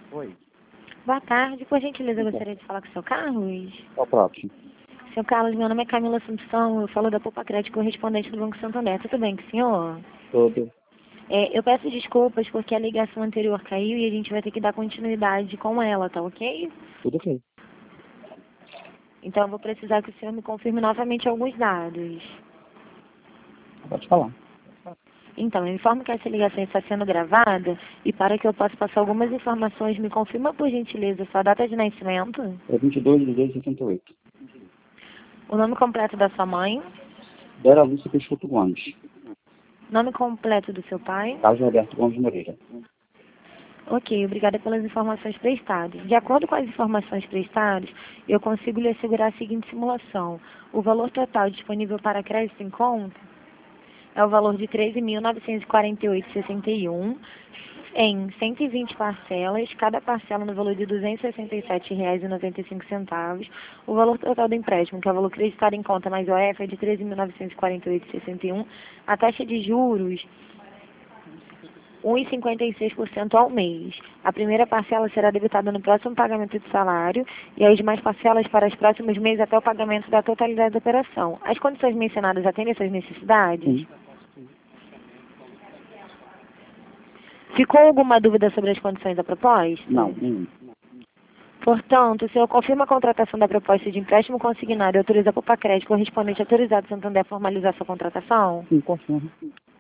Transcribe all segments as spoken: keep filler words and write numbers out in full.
Oi. Boa tarde, por gentileza, eu Então, gostaria de falar com o seu Carlos. qual o próximo? Seu Carlos, meu nome é Camila Assumpção, eu falo da Poupa Crédito, correspondente do Banco Santander. Tudo bem com o senhor? Todo. É, eu peço desculpas porque a ligação anterior caiu e a gente vai ter que dar continuidade com ela, tá ok? Tudo ok. Então eu vou precisar que o senhor me confirme novamente alguns dados. Pode falar. Então, eu informo que essa ligação está sendo gravada e para que eu possa passar algumas informações, me confirma por gentileza sua data de nascimento, É vinte e dois de dois de sessenta e oito. o nome completo da sua mãe, Vera Lúcia Peixoto Gomes. nome completo do seu pai. Carlos Roberto Gomes Moreira. Ok, obrigada pelas informações prestadas. De acordo com as informações prestadas, eu consigo lhe assegurar a seguinte simulação. O valor total disponível para crédito em conta é o valor de treze mil novecentos e quarenta e oito reais e sessenta e um centavos em cento e vinte parcelas, cada parcela no valor de duzentos e sessenta e sete reais e noventa e cinco centavos. O valor total do empréstimo, que é o valor creditado em conta mais o F, é de treze mil novecentos e quarenta e oito reais e sessenta e um centavos. A taxa de juros um vírgula cinquenta e seis por cento ao mês. A primeira parcela será debitada no próximo pagamento de salário e as demais parcelas para os próximos meses até o pagamento da totalidade da operação. As condições mencionadas atendem às suas necessidades? Sim. Ficou alguma dúvida sobre as condições da proposta? Não, nenhum. Portanto, o senhor confirma a contratação da proposta de empréstimo consignado e autoriza a Poupa Crédito correspondente autorizado Santander a formalizar sua contratação? Sim, confirmo.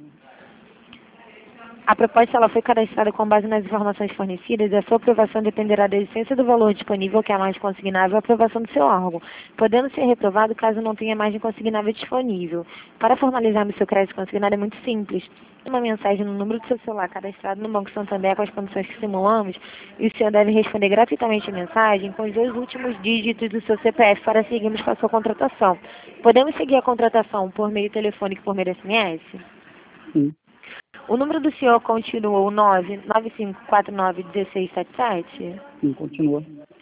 A proposta ela foi cadastrada com base nas informações fornecidas e a sua aprovação dependerá da existência do valor disponível, que é a margem consignável, e a aprovação do seu órgão, podendo ser reprovado caso não tenha margem consignável disponível. Para formalizar o seu crédito consignado é muito simples. Uma mensagem no número do seu celular cadastrado no Banco Santander com as condições que simulamos e o senhor deve responder gratuitamente a mensagem com os dois últimos dígitos do seu C P F para seguirmos com a sua contratação. Podemos seguir a contratação por meio telefônico e por meio S M S? Sim. O número do senhor continua o nove nove cinco quatro nove um seis sete sete? Sim, continua.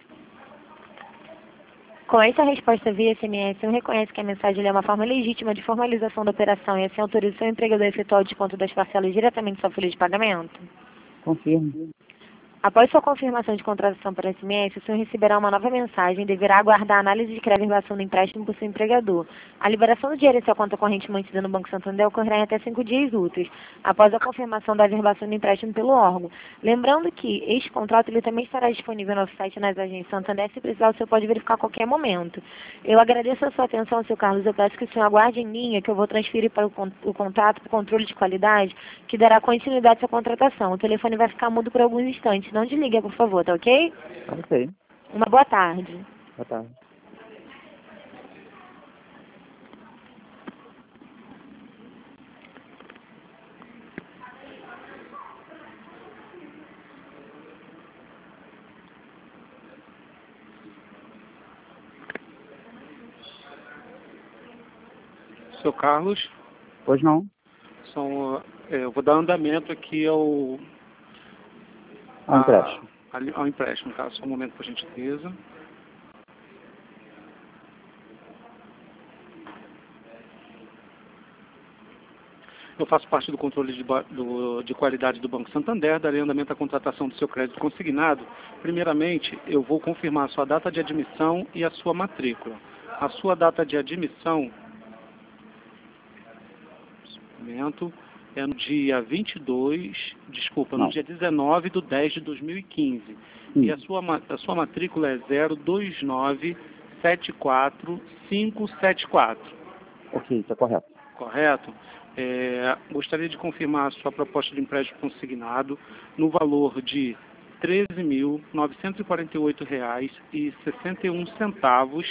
Com essa resposta via S M S, o senhor reconhece que a mensagem é uma forma legítima de formalização da operação e assim autoriza o seu empregador a efetuar o desconto das parcelas diretamente em sua folha de pagamento? Confirmo. Após sua confirmação de contratação por S M S, o senhor receberá uma nova mensagem e deverá aguardar a análise de crédito do empréstimo por seu empregador. A liberação do dinheiro em sua conta corrente mantida no Banco Santander ocorrerá em até cinco dias úteis, após a confirmação da verbação do empréstimo pelo órgão. Lembrando que este contrato ele também estará disponível no nosso site nas agências Santander, se precisar o senhor pode verificar a qualquer momento. Eu agradeço a sua atenção, seu Carlos, eu peço que o senhor aguarde em linha, que eu vou transferir para o, con o contato para o controle de qualidade, que dará continuidade à sua contratação. O telefone vai ficar mudo por alguns instantes. Não desligue, por favor, tá ok? Ok. Uma boa tarde. Boa tarde. Seu Carlos, Pois não? são, é, eu vou dar andamento aqui ao, Ah, empréstimo. a- ao empréstimo, tá? Só um momento, por gentileza. Eu faço parte do controle de, ba- do- de qualidade do Banco Santander, darei andamento à contratação do seu crédito consignado. Primeiramente, eu vou confirmar a sua data de admissão e a sua matrícula. A sua data de admissão, um momento, é no dia vinte e dois, desculpa, no Não. dia dezenove de dez de dois mil e quinze. Sim. E a sua, ma- a sua matrícula é zero dois nove sete quatro cinco sete quatro. Ok, está correto. Correto? É, gostaria de confirmar a sua proposta de empréstimo consignado no valor de treze mil novecentos e quarenta e oito reais e sessenta e um centavos.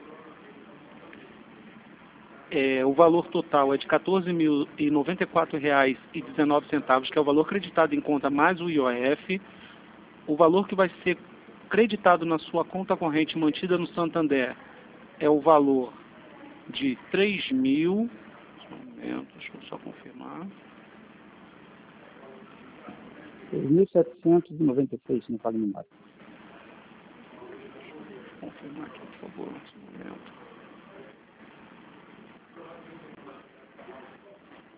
É, o valor total é de quatorze mil e noventa e quatro reais e dezenove centavos, que é o valor creditado em conta mais o I O F. O valor que vai ser creditado na sua conta corrente mantida no Santander é o valor de três mil. Só um momento, deixa eu só confirmar. três mil setecentos e noventa e seis, se não falo memória. Confirmar aqui, por favor, só um momento.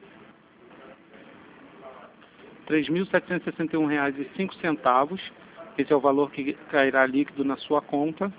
três mil setecentos e sessenta e um reais e cinco centavos. Esse é o valor que cairá líquido na sua conta.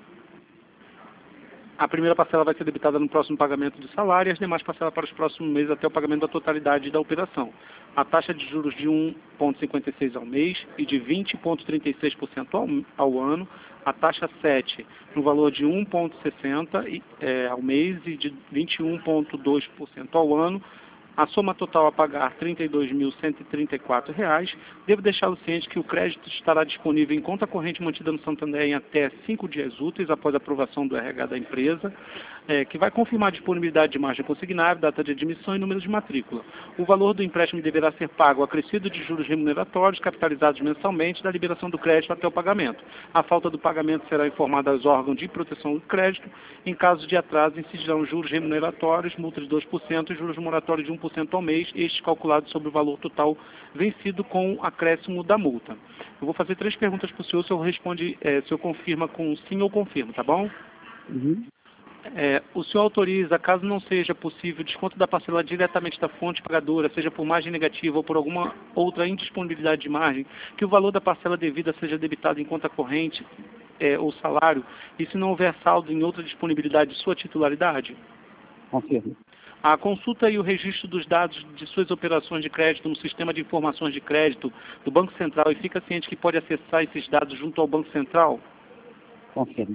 A primeira parcela vai ser debitada no próximo pagamento de salário e as demais parcelas para os próximos meses até o pagamento da totalidade da operação. A taxa de juros de um vírgula cinquenta e seis por cento ao mês e de vinte vírgula trinta e seis por cento ao, ao ano. A taxa sete no valor de um vírgula sessenta por cento é, ao mês e de vinte e um vírgula dois por cento ao ano. A soma total a pagar trinta e dois mil cento e trinta e quatro reais. Devo deixá-lo ciente que o crédito estará disponível em conta corrente mantida no Santander em até cinco dias úteis após a aprovação do R H da empresa, é, que vai confirmar a disponibilidade de margem consignável, data de admissão e número de matrícula. O valor do empréstimo deverá ser pago acrescido de juros remuneratórios capitalizados mensalmente da liberação do crédito até o pagamento. A falta do pagamento será informada aos órgãos de proteção do crédito. Em caso de atraso, incidirão juros remuneratórios, multa de dois por cento e juros moratórios de um por cento ao mês, estes calculados sobre o valor total vencido com o acréscimo da multa. Eu vou fazer três perguntas para o senhor, o senhor responde, é, se eu confirma com sim ou confirmo, tá bom? Uhum. É, o senhor autoriza, caso não seja possível, desconto da parcela diretamente da fonte pagadora, seja por margem negativa ou por alguma outra indisponibilidade de margem, que o valor da parcela devida seja debitado em conta corrente é, ou salário, e se não houver saldo em outra disponibilidade de sua titularidade? Confirmo. A consulta e o registro dos dados de suas operações de crédito no sistema de informações de crédito do Banco Central e fica ciente que pode acessar esses dados junto ao Banco Central? Confirmo.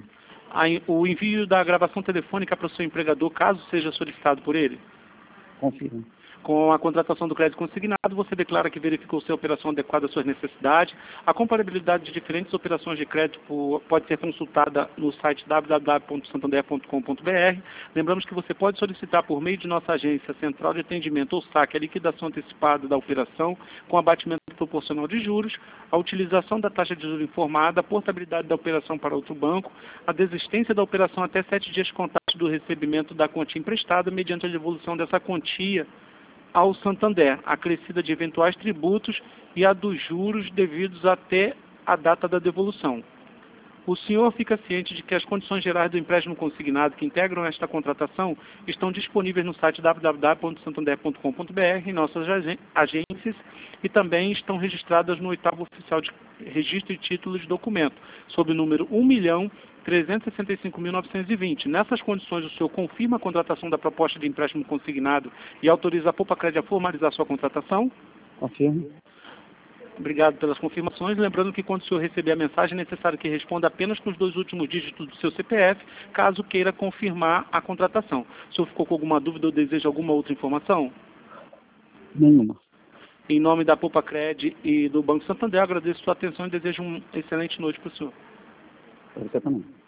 O envio da gravação telefônica para o seu empregador, caso seja solicitado por ele? Confirmo. Com a contratação do crédito consignado, você declara que verificou se a operação adequada às suas necessidades. A comparabilidade de diferentes operações de crédito pode ser consultada no site w w w ponto santander ponto com ponto b r. Lembramos que você pode solicitar por meio de nossa agência central de atendimento ou saque a liquidação antecipada da operação com abatimento proporcional de juros, a utilização da taxa de juros informada, a portabilidade da operação para outro banco, a desistência da operação até sete dias contados do recebimento da quantia emprestada mediante a devolução dessa quantia ao Santander, acrescida de eventuais tributos e a dos juros devidos até a data da devolução. O senhor fica ciente de que as condições gerais do empréstimo consignado que integram esta contratação estão disponíveis no site w w w ponto santander ponto com ponto b r, em nossas agências, e também estão registradas no oitavo oficial de registro e título de documento, sob o número um milhão trezentos e sessenta e cinco mil novecentos e vinte. Nessas condições, o senhor confirma a contratação da proposta de empréstimo consignado e autoriza a Poupa-Crédito a formalizar sua contratação? Confirmo. Obrigado pelas confirmações. Lembrando que quando o senhor receber a mensagem, é necessário que responda apenas com os dois últimos dígitos do seu C P F, caso queira confirmar a contratação. O senhor ficou com alguma dúvida ou deseja alguma outra informação? Nenhuma. Em nome da Poupa-Crédito e do Banco Santander, agradeço sua atenção e desejo uma excelente noite para o senhor. Para você também.